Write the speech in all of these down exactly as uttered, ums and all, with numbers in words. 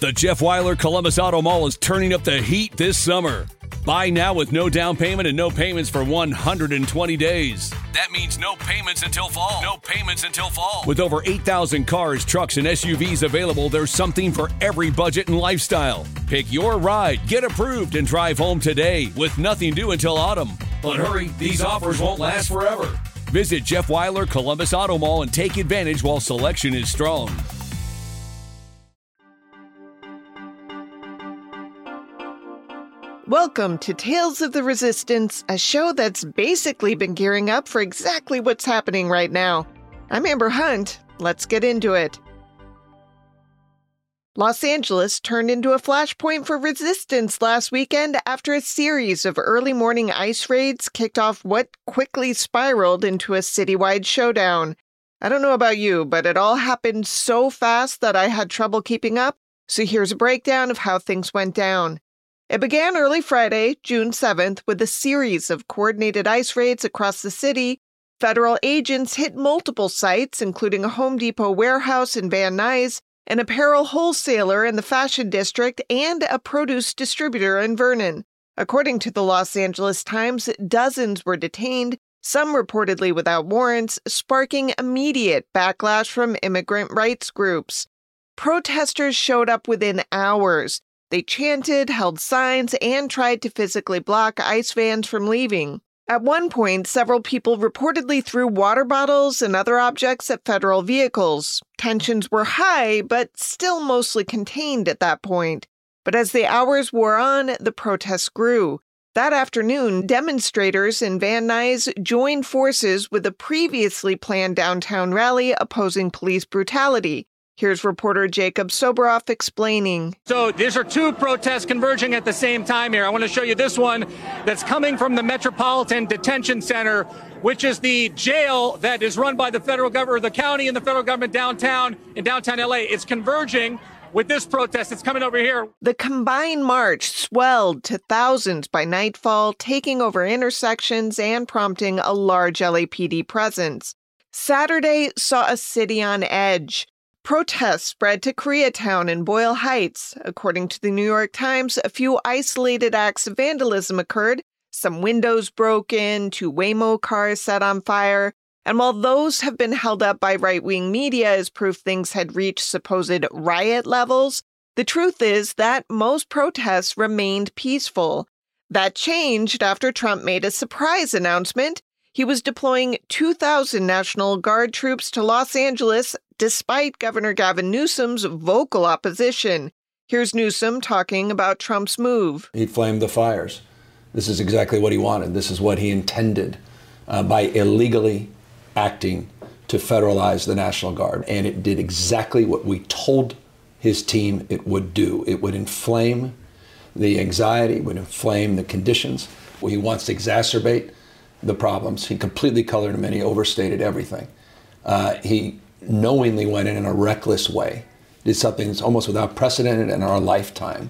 The Jeff Weiler Columbus Auto Mall is turning up the heat this summer. Buy now with no down payment and no payments for one hundred twenty days. That means no payments until fall. No payments until fall. With over eight thousand cars, trucks, and S U Vs available, there's something for every budget and lifestyle. Pick your ride, get approved, and drive home today with nothing due until autumn. But hurry, these offers won't last forever. Visit Jeff Weiler Columbus Auto Mall and take advantage while selection is strong. Welcome to Tales of the Resistance, a show that's basically been gearing up for exactly what's happening right now. I'm Amber Hunt. Let's get into it. Los Angeles turned into a flashpoint for resistance last weekend after a series of early morning ice raids kicked off what quickly spiraled into a citywide showdown. I don't know about you, but it all happened so fast that I had trouble keeping up, so here's a breakdown of how things went down. It began early Friday, June seventh, with a series of coordinated ice raids across the city. Federal agents hit multiple sites, including a Home Depot warehouse in Van Nuys, an apparel wholesaler in the Fashion District, and a produce distributor in Vernon. According to the Los Angeles Times, dozens were detained, some reportedly without warrants, sparking immediate backlash from immigrant rights groups. Protesters showed up within hours. They chanted, held signs, and tried to physically block ICE vans from leaving. At one point, several people reportedly threw water bottles and other objects at federal vehicles. Tensions were high, but still mostly contained at that point. But as the hours wore on, the protests grew. That afternoon, demonstrators in Van Nuys joined forces with a previously planned downtown rally opposing police brutality. Here's reporter Jacob Soboroff explaining. So these are two protests converging at the same time here. I want to show you this one that's coming from the Metropolitan Detention Center, which is the jail that is run by the federal government, or the county and the federal government downtown in downtown L A. It's converging with this protest that's coming over here. The combined march swelled to thousands by nightfall, taking over intersections and prompting a large L A P D presence. Saturday saw a city on edge. Protests spread to Koreatown and Boyle Heights. According to the New York Times, a few isolated acts of vandalism occurred. Some windows broke in, two Waymo cars set on fire. And while those have been held up by right-wing media as proof things had reached supposed riot levels, the truth is that most protests remained peaceful. That changed after Trump made a surprise announcement. He was deploying two thousand National Guard troops to Los Angeles, despite Governor Gavin Newsom's vocal opposition. Here's Newsom talking about Trump's move. He flamed the fires. This is exactly what he wanted. This is what he intended uh, by illegally acting to federalize the National Guard. And it did exactly what we told his team it would do. It would inflame the anxiety, it would inflame the conditions. He wants to exacerbate the problems. He completely colored them in. He overstated everything. Uh, he knowingly went in in a reckless way, did something that's almost without precedent in our lifetime,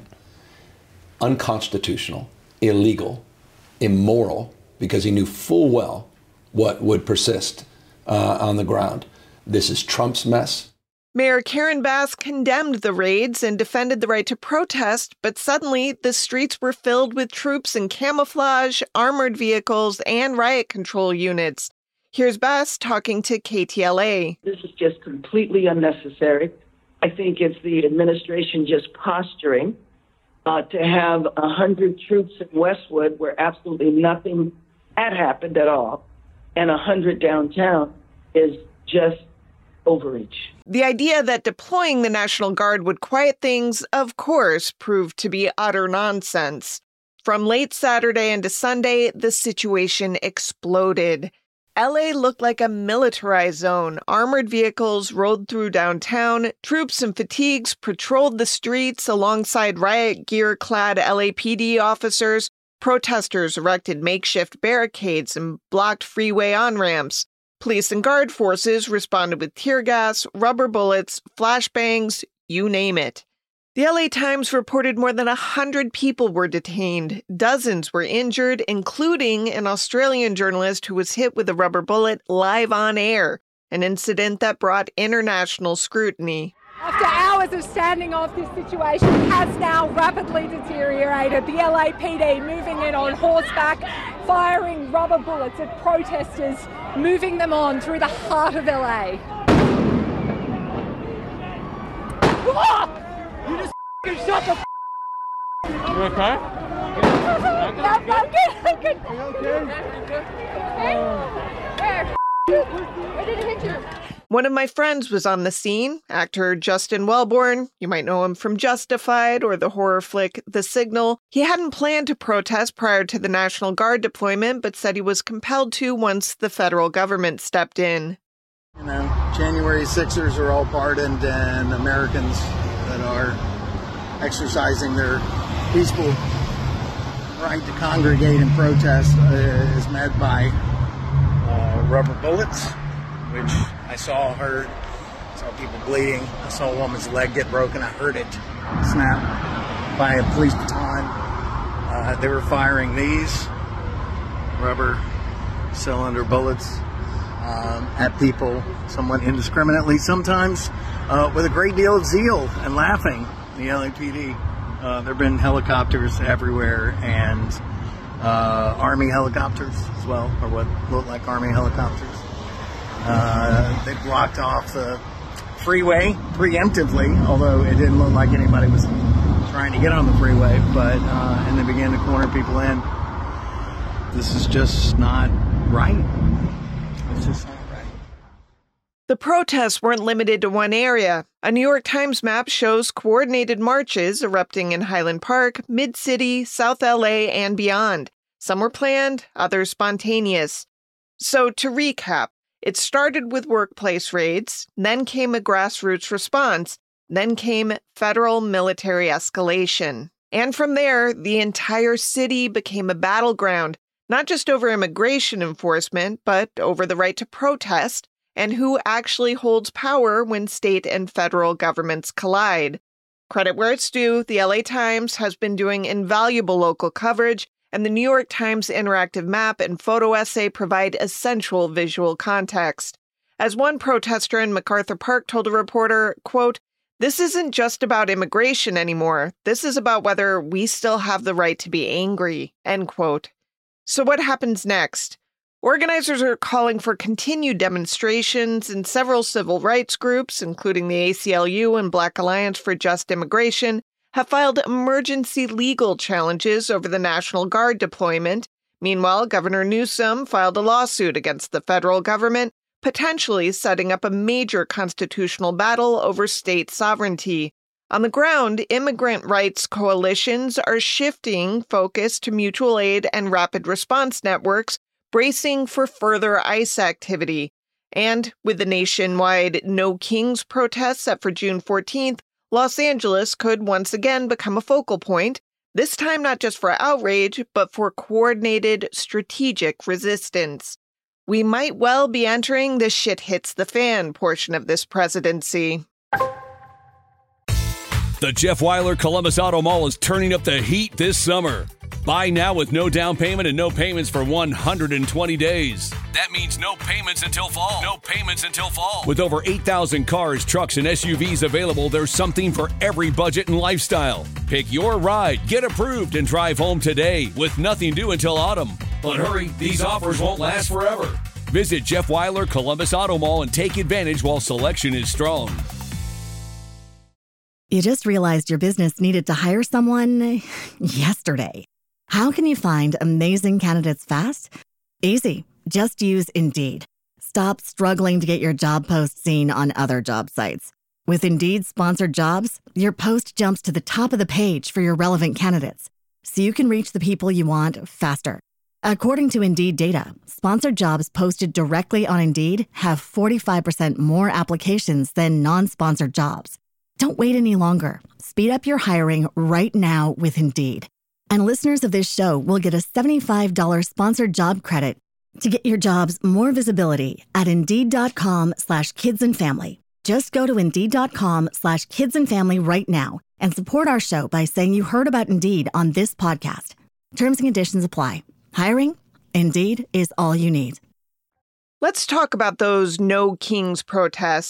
unconstitutional, illegal, immoral, because he knew full well what would persist uh, on the ground. This is Trump's mess. Mayor Karen Bass condemned the raids and defended the right to protest, but suddenly the streets were filled with troops in camouflage, armored vehicles, and riot control units. Here's Bass talking to K T L A. This is just completely unnecessary. I think it's the administration just posturing uh, to have one hundred troops in Westwood where absolutely nothing had happened at all, and one hundred downtown is just overreach. The idea that deploying the National Guard would quiet things, of course, proved to be utter nonsense. From late Saturday into Sunday, the situation exploded. L A looked like a militarized zone. Armored vehicles rode through downtown. Troops in fatigues patrolled the streets alongside riot gear-clad L A P D officers. Protesters erected makeshift barricades and blocked freeway on-ramps. Police and guard forces responded with tear gas, rubber bullets, flashbangs, you name it. The L A Times reported more than one hundred people were detained. Dozens were injured, including an Australian journalist who was hit with a rubber bullet live on air, an incident that brought international scrutiny. After hours of standing off, this situation has now rapidly deteriorated. The L A P D moving in on horseback, firing rubber bullets at protesters, moving them on through the heart of L A. Oh! You just f***ing shut the f***. You okay? I'm, I'm good, I'm good. Are you okay? Where? Where did it hit you? One of my friends was on the scene, actor Justin Welborn. You might know him from Justified or the horror flick The Signal. He hadn't planned to protest prior to the National Guard deployment, but said he was compelled to once the federal government stepped in. You know, January sixers are all pardoned, and Americans that are exercising their peaceful right to congregate and protest uh, is met by uh, rubber bullets, which I saw, heard, saw people bleeding. I saw a woman's leg get broken. I heard it snap by a police baton. Uh, they were firing these rubber cylinder bullets um, at people somewhat indiscriminately, sometimes uh, with a great deal of zeal and laughing. The L A P D, uh, there have been helicopters everywhere, and uh, Army helicopters as well, or what look like Army helicopters. Uh, they blocked off the freeway preemptively, although it didn't look like anybody was trying to get on the freeway, but uh, and they began to corner people in. This is just not right. It's just not right. The protests weren't limited to one area. A New York Times map shows coordinated marches erupting in Highland Park, Mid-City, South L A, and beyond. Some were planned, others spontaneous. So to recap, it started with workplace raids, then came a grassroots response, then came federal military escalation. And from there, the entire city became a battleground, not just over immigration enforcement, but over the right to protest and who actually holds power when state and federal governments collide. Credit where it's due, the L A Times has been doing invaluable local coverage, and the New York Times interactive map and photo essay provide essential visual context. As one protester in MacArthur Park told a reporter, quote, "This isn't just about immigration anymore. This is about whether we still have the right to be angry," end quote. So what happens next? Organizers are calling for continued demonstrations, and several civil rights groups, including the A C L U and Black Alliance for Just Immigration, have filed emergency legal challenges over the National Guard deployment. Meanwhile, Governor Newsom filed a lawsuit against the federal government, potentially setting up a major constitutional battle over state sovereignty. On the ground, immigrant rights coalitions are shifting focus to mutual aid and rapid response networks, bracing for further ICE activity. And with the nationwide No Kings protests set for June fourteenth, Los Angeles could once again become a focal point, this time not just for outrage, but for coordinated strategic resistance. We might well be entering the shit hits the fan portion of this presidency. The Jeff Wyler Columbus Auto Mall is turning up the heat this summer. Buy now with no down payment and no payments for one hundred twenty days. That means no payments until fall. No payments until fall. With over eight thousand cars, trucks, and S U Vs available, there's something for every budget and lifestyle. Pick your ride, get approved, and drive home today with nothing due until autumn. But hurry, these offers won't last forever. Visit Jeff Wyler Columbus Auto Mall and take advantage while selection is strong. You just realized your business needed to hire someone yesterday. How can you find amazing candidates fast? Easy. Just use Indeed. Stop struggling to get your job post seen on other job sites. With Indeed sponsored jobs, your post jumps to the top of the page for your relevant candidates, so you can reach the people you want faster. According to Indeed data, sponsored jobs posted directly on Indeed have forty-five percent more applications than non-sponsored jobs. Don't wait any longer. Speed up your hiring right now with Indeed. And listeners of this show will get a seventy-five dollars sponsored job credit to get your jobs more visibility at Indeed.com slash kids and family. Just go to Indeed.com slash kids and family right now and support our show by saying you heard about Indeed on this podcast. Terms and conditions apply. Hiring? Indeed is all you need. Let's talk about those No Kings protests.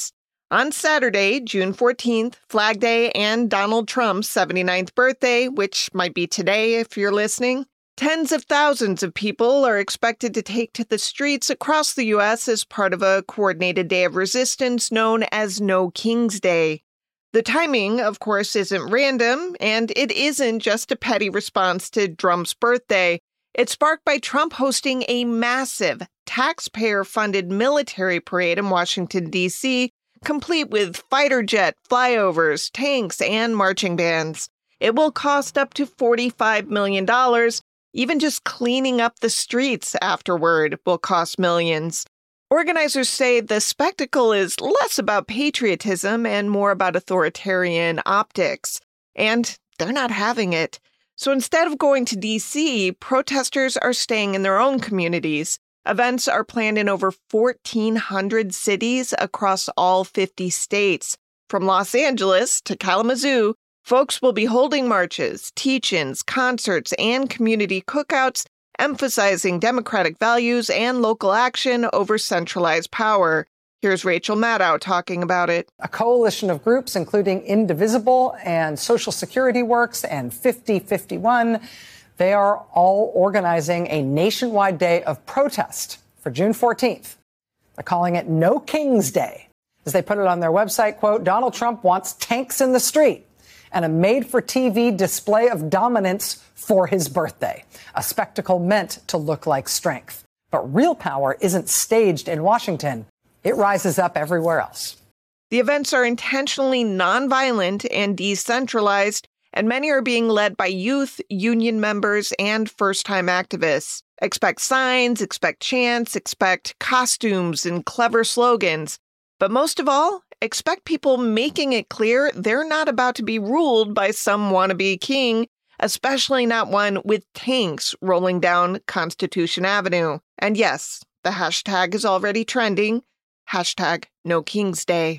On Saturday, June fourteenth, Flag Day and Donald Trump's seventy-ninth birthday, which might be today if you're listening, tens of thousands of people are expected to take to the streets across the U S as part of a coordinated day of resistance known as No King's Day. The timing, of course, isn't random, and it isn't just a petty response to Trump's birthday. It's sparked by Trump hosting a massive, taxpayer-funded military parade in Washington, D C, complete with fighter jet, flyovers, tanks, and marching bands. It will cost up to forty-five million dollars. Even just cleaning up the streets afterward will cost millions. Organizers say the spectacle is less about patriotism and more about authoritarian optics. And they're not having it. So instead of going to D C, protesters are staying in their own communities. Events are planned in over fourteen hundred cities across all fifty states. From Los Angeles to Kalamazoo, folks will be holding marches, teach-ins, concerts, and community cookouts, emphasizing democratic values and local action over centralized power. Here's Rachel Maddow talking about it. A coalition of groups, including Indivisible and Social Security Works and fifty fifty-one, they are all organizing a nationwide day of protest for June fourteenth. They're calling it No King's Day. As they put it on their website, quote, Donald Trump wants tanks in the street and a made-for-T V display of dominance for his birthday, a spectacle meant to look like strength. But real power isn't staged in Washington. It rises up everywhere else. The events are intentionally nonviolent and decentralized, and many are being led by youth, union members, and first-time activists. Expect signs, expect chants, expect costumes and clever slogans. But most of all, expect people making it clear they're not about to be ruled by some wannabe king, especially not one with tanks rolling down Constitution Avenue. And yes, the hashtag is already trending. Hashtag No King's Day.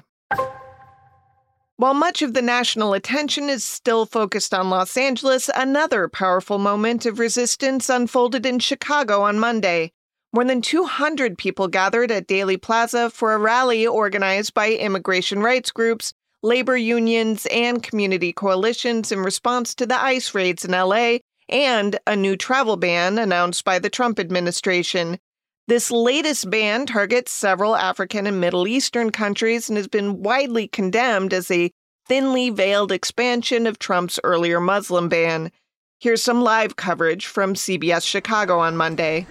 While much of the national attention is still focused on Los Angeles, another powerful moment of resistance unfolded in Chicago on Monday. More than two hundred people gathered at Daley Plaza for a rally organized by immigration rights groups, labor unions, and community coalitions in response to the ICE raids in L A and a new travel ban announced by the Trump administration. This latest ban targets several African and Middle Eastern countries and has been widely condemned as a thinly veiled expansion of Trump's earlier Muslim ban. Here's some live coverage from C B S Chicago on Monday.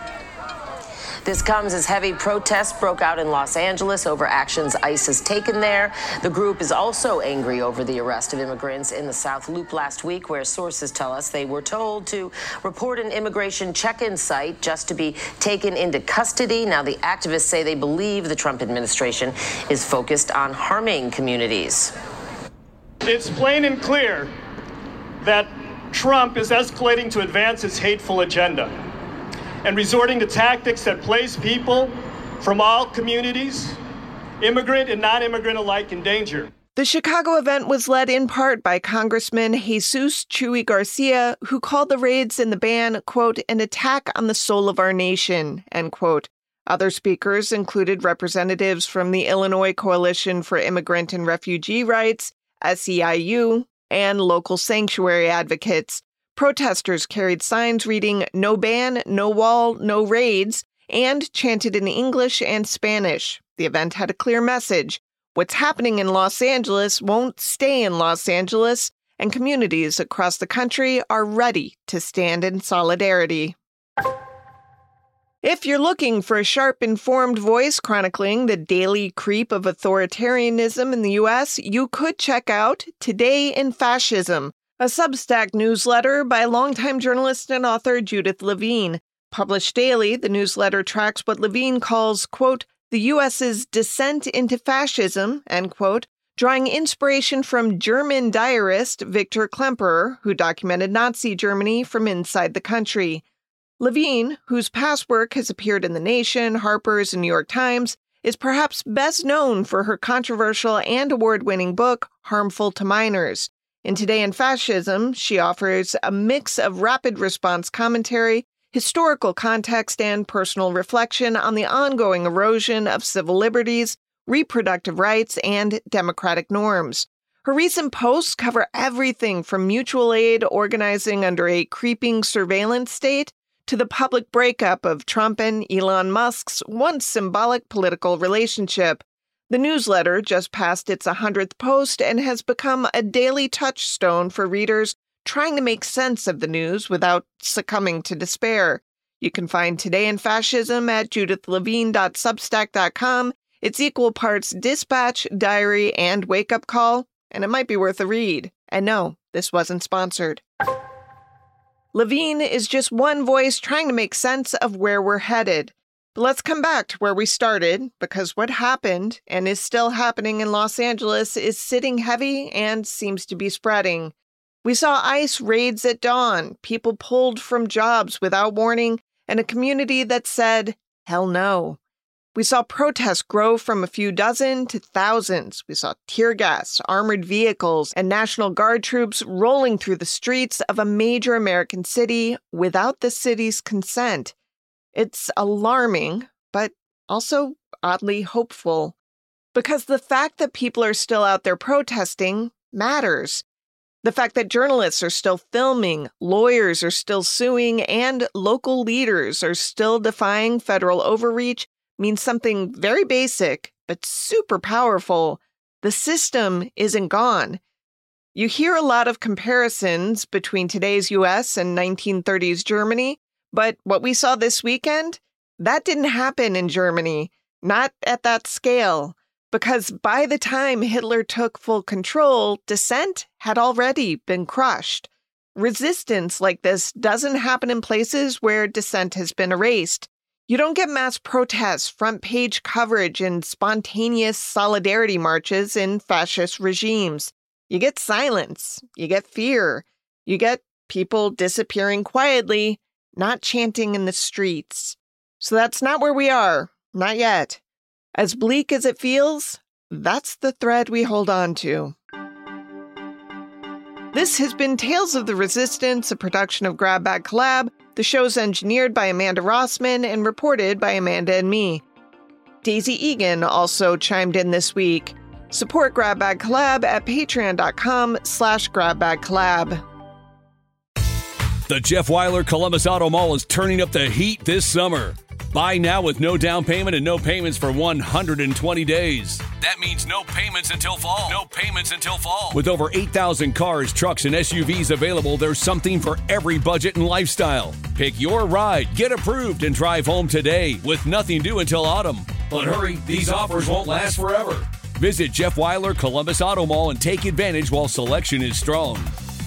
This comes as heavy protests broke out in Los Angeles over actions ICE has taken there. The group is also angry over the arrest of immigrants in the South Loop last week, where sources tell us they were told to report an immigration check-in site just to be taken into custody. Now, the activists say they believe the Trump administration is focused on harming communities. It's plain and clear that Trump is escalating to advance his hateful agenda and resorting to tactics that place people from all communities, immigrant and non-immigrant alike, in danger. The Chicago event was led in part by Congressman Jesus Chuy Garcia, who called the raids and the ban, quote, an attack on the soul of our nation, end quote. Other speakers included representatives from the Illinois Coalition for Immigrant and Refugee Rights, S E I U, and local sanctuary advocates. Protesters carried signs reading, no ban, no wall, no raids, and chanted in English and Spanish. The event had a clear message. What's happening in Los Angeles won't stay in Los Angeles, and communities across the country are ready to stand in solidarity. If you're looking for a sharp, informed voice chronicling the daily creep of authoritarianism in the U S, you could check out Today in Fascism, a Substack newsletter by longtime journalist and author Judith Levine. Published daily, the newsletter tracks what Levine calls, quote, the U S's descent into fascism, end quote, drawing inspiration from German diarist Victor Klemperer, who documented Nazi Germany from inside the country. Levine, whose past work has appeared in The Nation, Harper's, and New York Times, is perhaps best known for her controversial and award-winning book, Harmful to Minors. In Today in Fascism, she offers a mix of rapid response commentary, historical context, and personal reflection on the ongoing erosion of civil liberties reproductive rights, and democratic norms. Her recent posts cover everything from mutual aid organizing under a creeping surveillance state to the public breakup of Trump and Elon Musk's once symbolic political relationship. The newsletter just passed its one hundredth post and has become a daily touchstone for readers trying to make sense of the news without succumbing to despair. You can find Today in Fascism at judith levine dot substack dot com. It's equal parts dispatch, diary, and wake-up call, and it might be worth a read. And no, this wasn't sponsored. Levine is just one voice trying to make sense of where we're headed. But let's come back to where we started, because what happened and is still happening in Los Angeles is sitting heavy and seems to be spreading. We saw ICE raids at dawn, people pulled from jobs without warning, and a community that said, hell no. We saw protests grow from a few dozen to thousands. We saw tear gas, armored vehicles, and National Guard troops rolling through the streets of a major American city without the city's consent. It's alarming, but also oddly hopeful, because the fact that people are still out there protesting matters. The fact that journalists are still filming, lawyers are still suing, and local leaders are still defying federal overreach means something very basic, but super powerful. The system isn't gone. You hear a lot of comparisons between today's U S and nineteen thirties Germany, but what we saw this weekend, that didn't happen in Germany, not at that scale, because by the time Hitler took full control, dissent had already been crushed. Resistance like this doesn't happen in places where dissent has been erased. You don't get mass protests, front-page coverage, and spontaneous solidarity marches in fascist regimes. You get silence. You get fear. You get people disappearing quietly, not chanting in the streets. So that's not where we are. Not yet. As bleak as it feels, that's the thread we hold on to. This has been Tales of the Resistance, a production of Grab Bag Collab. The show's engineered by Amanda Rossman and reported by Amanda and me. Daisy Egan also chimed in this week. Support Grab Bag Collab at patreon.com slash grabbagcollab. The Jeff Weiler Columbus Auto Mall is turning up the heat this summer. Buy now with no down payment and no payments for one hundred twenty days. That means no payments until fall. No payments until fall. With over eight thousand cars, trucks, and S U Vs available, there's something for every budget and lifestyle. Pick your ride, get approved, and drive home today with nothing due until autumn. But hurry, these offers won't last forever. Visit Jeff Weiler Columbus Auto Mall and take advantage while selection is strong.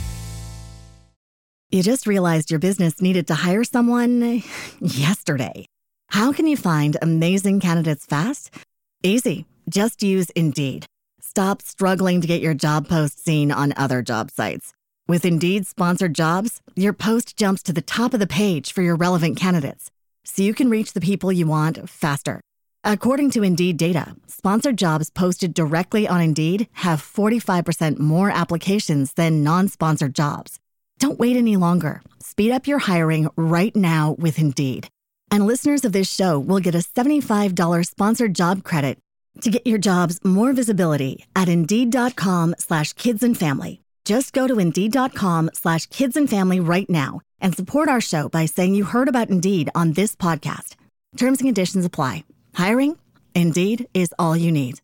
You just realized your business needed to hire someone yesterday. How can you find amazing candidates fast? Easy. Just use Indeed. Stop struggling to get your job post seen on other job sites. With Indeed sponsored jobs, your post jumps to the top of the page for your relevant candidates, so you can reach the people you want faster. According to Indeed data, sponsored jobs posted directly on Indeed have forty-five percent more applications than non-sponsored jobs. Don't wait any longer. Speed up your hiring right now with Indeed. And listeners of this show will get a seventy-five dollars sponsored job credit to get your jobs more visibility at Indeed.com slash kids and family. Just go to Indeed.com slash kids and family right now and support our show by saying you heard about Indeed on this podcast. Terms and conditions apply. Hiring? Indeed is all you need.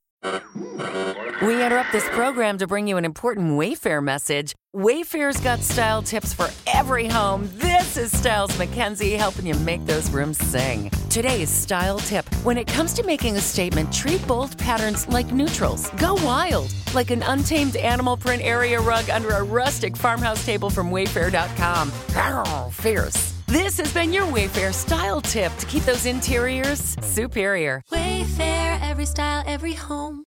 We interrupt this program to bring you an important Wayfair message. Wayfair's got style tips for every home. This is Styles McKenzie helping you make those rooms sing. Today's style tip. When it comes to making a statement, treat bold patterns like neutrals. Go wild, like an untamed animal print area rug under a rustic farmhouse table from Wayfair dot com. Arr, fierce. This has been your Wayfair style tip to keep those interiors superior. Wayfair, every style, every home.